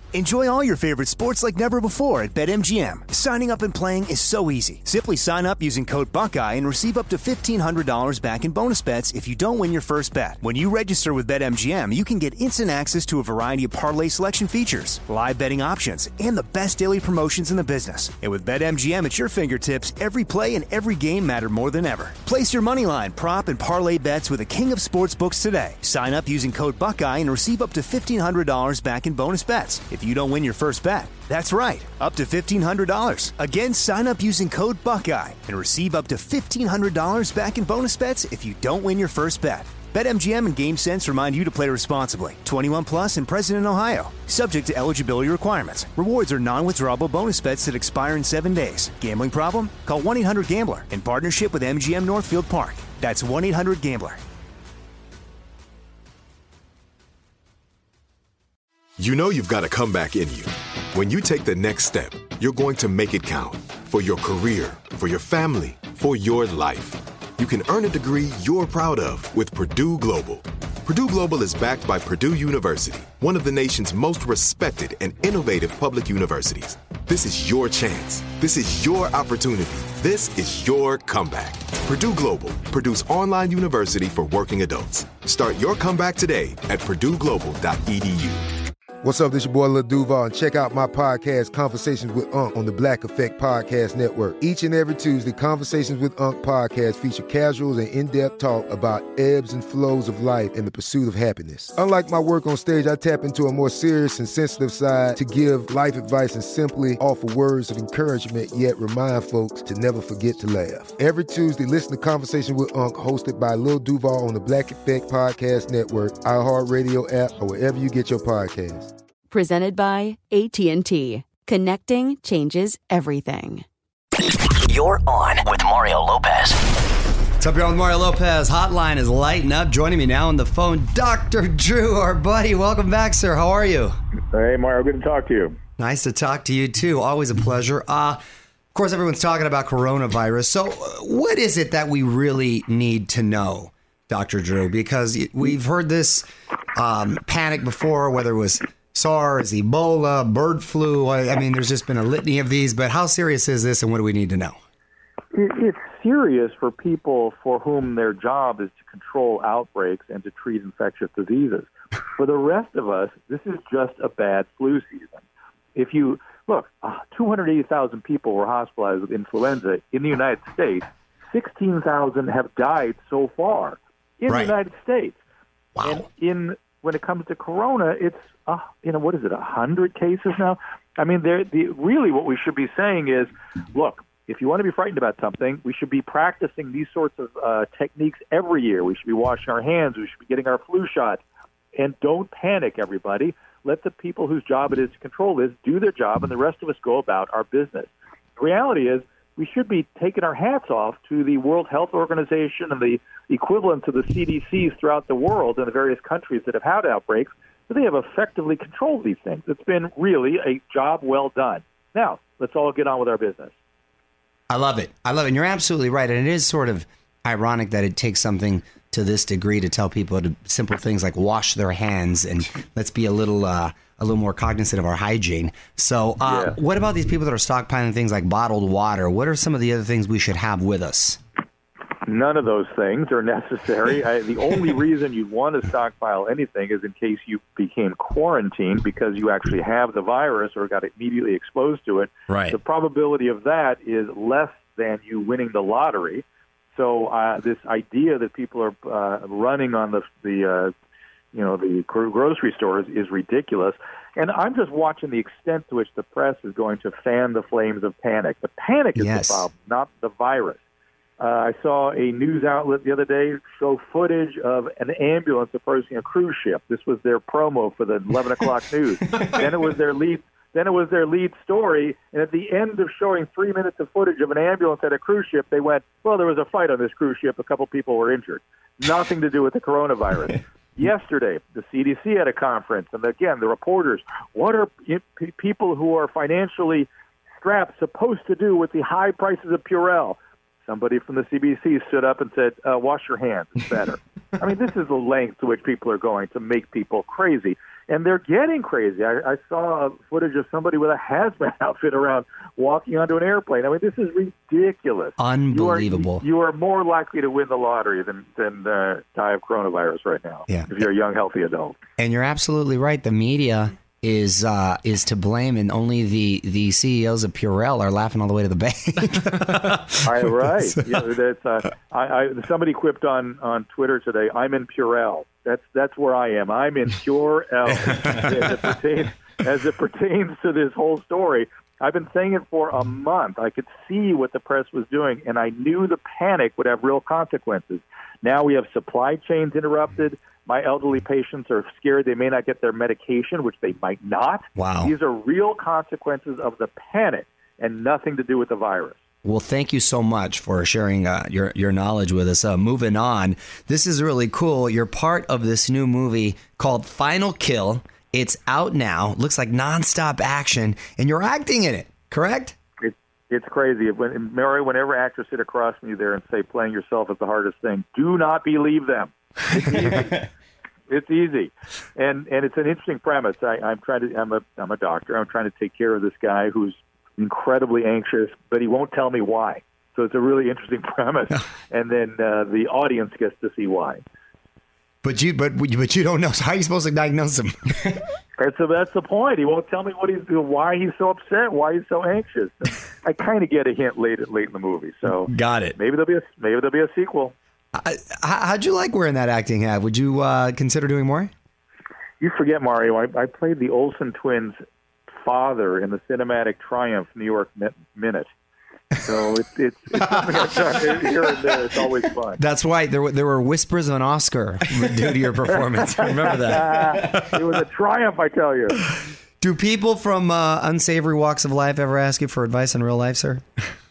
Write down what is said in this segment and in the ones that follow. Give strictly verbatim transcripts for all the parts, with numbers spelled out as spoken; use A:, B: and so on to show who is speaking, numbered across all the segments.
A: Enjoy all your favorite sports like never before at BetMGM. Signing up and playing is so easy. Simply sign up using code Buckeye and receive up to fifteen hundred dollars back in bonus bets if you don't win your first bet. When you register with BetMGM, you can get instant access to a variety of parlay selection features, live betting options, and the best daily promotions in the business. And with BetMGM at your fingertips, every play and every game matter more than ever. Place your moneyline, prop, and parlay bets with the king of sportsbooks today. Sign up using code Buckeye and receive up to fifteen hundred dollars back in bonus bets if you don't win your first bet. That's right, up to fifteen hundred dollars. Again, sign up using code Buckeye and receive up to fifteen hundred dollars back in bonus bets if you don't win your first bet. BetMGM and GameSense remind you to play responsibly. twenty-one plus and present in Ohio. Subject to eligibility requirements. Rewards are non-withdrawable bonus bets that expire in seven days. Gambling problem? Call one eight hundred gambler in partnership with M G M Northfield Park. That's one eight hundred gambler.
B: You know you've got a comeback in you. When you take the next step, you're going to make it count. For your career, for your family, for your life. You can earn a degree you're proud of with Purdue Global. Purdue Global is backed by Purdue University, one of the nation's most respected and innovative public universities. This is your chance. This is your opportunity. This is your comeback. Purdue Global, Purdue's online university for working adults. Start your comeback today at purdue global dot e d u.
C: What's up, this your boy Lil Duval, and check out my podcast, Conversations with Unc, on the Black Effect Podcast Network. Each and every Tuesday, Conversations with Unc podcast feature casual and in-depth talk about ebbs and flows of life and the pursuit of happiness. Unlike my work on stage, I tap into a more serious and sensitive side to give life advice and simply offer words of encouragement, yet remind folks to never forget to laugh. Every Tuesday, listen to Conversations with Unc, hosted by Lil Duval on the Black Effect Podcast Network, iHeartRadio app, or wherever you get your podcasts.
D: Presented by A T and T. Connecting changes everything.
E: You're on with Mario Lopez.
F: What's up, y'all? With Mario Lopez. Hotline is lighting up. Joining me now on the phone, Doctor Drew, our buddy. Welcome back, sir. How are you?
G: Hey, Mario. Good to talk to you.
F: Nice to talk to you, too. Always a pleasure. Uh, of course, everyone's talking about coronavirus. So uh, what is it that we really need to know, Doctor Drew? Because we've heard this um, panic before, whether it was SARS, Ebola, bird flu. I mean, there's just been a litany of these, but how serious is this and what do we need to know?
G: It's serious for people for whom their job is to control outbreaks and to treat infectious diseases. For the rest of us, this is just a bad flu season. If you look, uh, two hundred eighty thousand people were hospitalized with influenza in the United States. sixteen thousand have died so far in
F: right.
G: the United States.
F: Wow.
G: And in when it comes to corona, it's Uh, you know, what is it, one hundred cases now? I mean, the, really what we should be saying is, look, if you want to be frightened about something, we should be practicing these sorts of uh, techniques every year. We should be washing our hands. We should be getting our flu shot. And don't panic, everybody. Let the people whose job it is to control this do their job, and the rest of us go about our business. The reality is we should be taking our hats off to the World Health Organization and the equivalent to the C D Cs throughout the world in the various countries that have had outbreaks. So they have effectively controlled these things. It's been really a job well done. Now, let's all get on with our business.
F: I love it. I love it. And you're absolutely right. And it is sort of ironic that it takes something to this degree to tell people to simple things like wash their hands and let's be a little uh, a little more cognizant of our hygiene. So uh,
G: yeah.
F: What about these people that are stockpiling things like bottled water? What are some of the other things we should have with us?
G: None of those things are necessary. I, the only reason you'd want to stockpile anything is in case you became quarantined because you actually have the virus or got immediately exposed to it.
F: Right.
G: The probability of that is less than you winning the lottery. So uh, this idea that people are uh, running on the the uh, you know the grocery stores is ridiculous. And I'm just watching the extent to which the press is going to fan the flames of panic. The panic is
F: yes.
G: the problem, not the virus. Uh, I saw a news outlet the other day show footage of an ambulance approaching a cruise ship. This was their promo for the eleven o'clock news. Then it was their lead. Then it was their lead story. And at the end of showing three minutes of footage of an ambulance at a cruise ship, they went, "Well, there was a fight on this cruise ship. A couple people were injured. Nothing to do with the coronavirus." Yesterday, the C D C had a conference, and again, the reporters, what are p- people who are financially strapped supposed to do with the high prices of Purell? Somebody from the C D C stood up and said, uh, wash your hands, it's better. I mean, this is the length to which people are going to make people crazy. And they're getting crazy. I, I saw footage of somebody with a hazmat outfit around walking onto an airplane. I mean, this is ridiculous.
F: Unbelievable.
G: You are, you are more likely to win the lottery than, than uh, die of coronavirus right now
F: yeah.
G: if you're a young, healthy adult.
F: And you're absolutely right. The media is uh, is to blame, and only the, the C E Os of Purell are laughing all the way to the bank.
G: I, right. You know, that's, uh, I, I, somebody quipped on, on Twitter today, I'm in Purell. That's that's where I am. I'm in Purell as it pertains as it pertains to this whole story. I've been saying it for a month. I could see what the press was doing, and I knew the panic would have real consequences. Now we have supply chains interrupted. My elderly patients are scared they may not get their medication, which they might not.
F: Wow.
G: These are real consequences of the panic and nothing to do with the virus.
F: Well, thank you so much for sharing uh, your, your knowledge with us. Uh, moving on, this is really cool. You're part of this new movie called Final Kill. It's out now. Looks like nonstop action, and you're acting in it, correct?
G: It, it's crazy. When, Mary, whenever actors sit across from you there and say playing yourself is the hardest thing, do not believe them. It's easy. It's easy, and and it's an interesting premise. I, I'm trying to. I'm a I'm a doctor. I'm trying to take care of this guy who's incredibly anxious, but he won't tell me why. So it's a really interesting premise, and then uh, the audience gets to see why.
F: But you, but but you don't know. So how are you supposed to diagnose him?
G: That's the, that's the point. He won't tell me what he's why he's so upset, why he's so anxious. I kind of get a hint late late in the movie. So
F: got it.
G: Maybe there'll be a maybe there'll be a sequel.
F: Uh, how'd you like wearing that acting hat? Would you uh, consider doing more?
G: You forget, Mario. I, I played the Olsen twins' father in the Cinematic Triumph New York Minute. So it's it's, it's something I've done here and there. It's always fun.
F: That's right. There were there were whispers of an Oscar due to your performance. I remember that.
G: It was a triumph, I tell you.
F: Do people from uh, unsavory walks of life ever ask you for advice in real life, sir?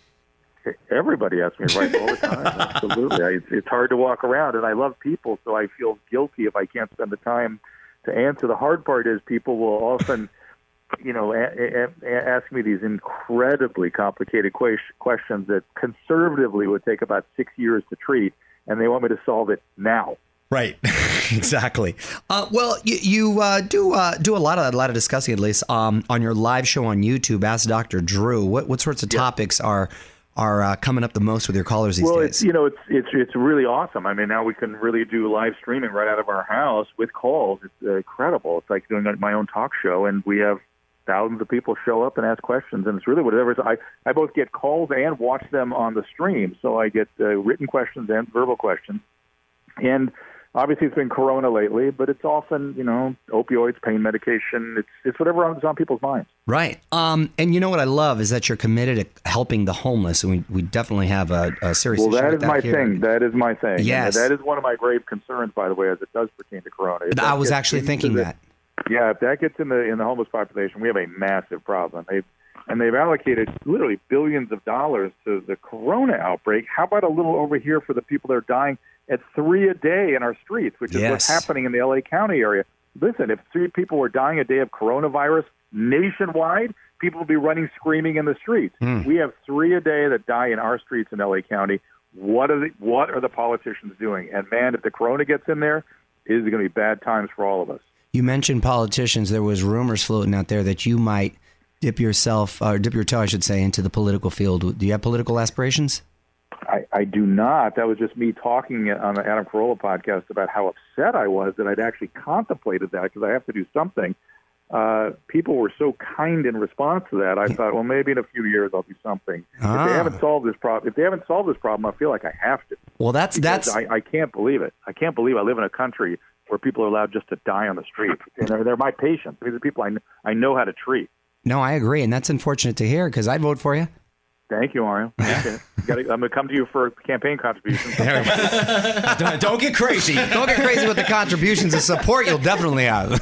G: Everybody asks me advice all the time. Absolutely. I, it's hard to walk around, and I love people, so I feel guilty if I can't spend the time to answer. The hard part is people will often, you know, a- a- ask me these incredibly complicated que- questions that conservatively would take about six years to treat, and they want me to solve it now.
F: Right, exactly. Uh, well, you, you uh, do uh, do a lot of a lot of discussing, at least um, on your live show on YouTube. Ask Doctor Drew. What what sorts of yeah. topics are are uh, coming up the most with your callers these
G: well,
F: days?
G: Well, it's, you know, it's it's it's really awesome. I mean, now we can really do live streaming right out of our house with calls. It's uh, incredible. It's like doing my own talk show, and we have thousands of people show up and ask questions, and it's really whatever. I I both get calls and watch them on the stream, so I get uh, written questions and verbal questions, and obviously, it's been Corona lately, but it's often, you know, opioids, pain medication. It's it's whatever is on people's minds.
F: Right. Um, and you know what I love is that you're committed to helping the homeless, and we, we definitely have a, a serious
G: well,
F: issue
G: that
F: with
G: is my
F: here.
G: thing. That is my thing.
F: Yes.
G: And that is one of my grave concerns, by the way, as it does pertain to Corona. If
F: I was actually thinking
G: the,
F: that.
G: Yeah, if that gets in the in the homeless population, we have a massive problem. They've and they've allocated literally billions of dollars to the Corona outbreak. How about a little over here for the people that are dying at three a day in our streets, which is
F: yes.
G: what's happening in the L A County area? Listen, if three people were dying a day of coronavirus nationwide, people would be running screaming in the streets. Mm. We have three a day that die in our streets in L A County. What are the what are the politicians doing? And man, if the Corona gets in there, it is going to be bad times for all of us.
F: You mentioned politicians. There was rumors floating out there that you might dip yourself, or dip your toe, I should say, into the political field. Do you have political aspirations?
G: I, I do not. That was just me talking on the Adam Carolla podcast about how upset I was that I'd actually contemplated that because I have to do something. Uh, people were so kind in response to that. I thought, well, maybe in a few years I'll do something.
F: Ah.
G: If they haven't solved this problem, if they haven't solved this problem, I feel like I have to.
F: Well, that's that's.
G: I, I can't believe it. I can't believe I live in a country where people are allowed just to die on the street, and they're, they're my patients. These are people I, I know how to treat.
F: No, I agree, and that's unfortunate to hear because I'd vote for you.
G: Thank you, Mario. Okay. Gotta, I'm going to come to you for campaign contributions.
F: don't, don't get crazy. Don't get crazy with the contributions. The support you'll definitely have.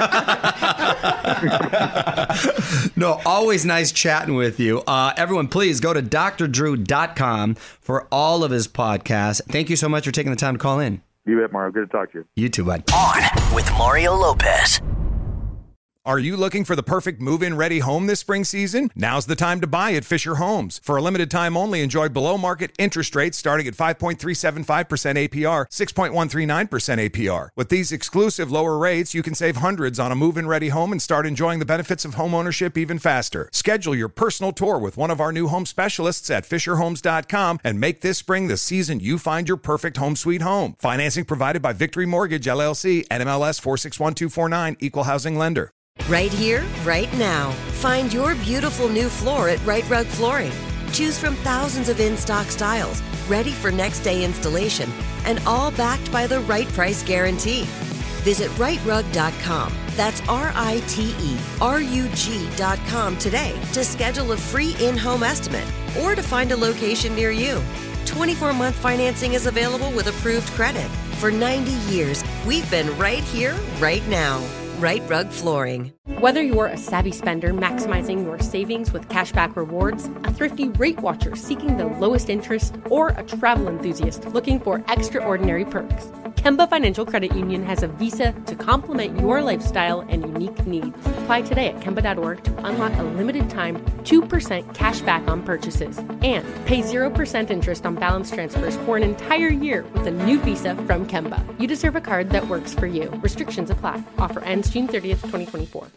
F: No, always nice chatting with you. Uh, everyone, please go to D R drew dot com for all of his podcasts. Thank you so much for taking the time to call in.
G: You bet, Mario. Good to talk to you.
F: You too, bud.
E: On with Mario Lopez.
H: Are you looking for the perfect move-in ready home this spring season? Now's the time to buy at Fisher Homes. For a limited time only, enjoy below-market interest rates starting at five point three seven five percent A P R, six point one three nine percent A P R. With these exclusive lower rates, you can save hundreds on a move-in ready home and start enjoying the benefits of homeownership even faster. Schedule your personal tour with one of our new home specialists at fisher homes dot com and make this spring the season you find your perfect home sweet home. Financing provided by Victory Mortgage, L L C, N M L S four six one two four nine, Equal Housing Lender.
I: Right here, right now. Find your beautiful new floor at Right Rug Flooring. Choose from thousands of in-stock styles, ready for next day installation, and all backed by the right price guarantee. Visit right rug dot com. That's R I T E R U G dot com today to schedule a free in-home estimate or to find a location near you. twenty-four month financing is available with approved credit. For ninety years, we've been right here, right now. Right Rug Flooring.
J: Whether you're a savvy spender maximizing your savings with cashback rewards, a thrifty rate watcher seeking the lowest interest, or a travel enthusiast looking for extraordinary perks, Kemba Financial Credit Union has a visa to complement your lifestyle and unique needs. Apply today at Kemba dot org to unlock a limited time two percent cash back on purchases and pay zero percent interest on balance transfers for an entire year with a new visa from Kemba. You deserve a card that works for you. Restrictions apply. Offer ends June thirtieth, twenty twenty-four.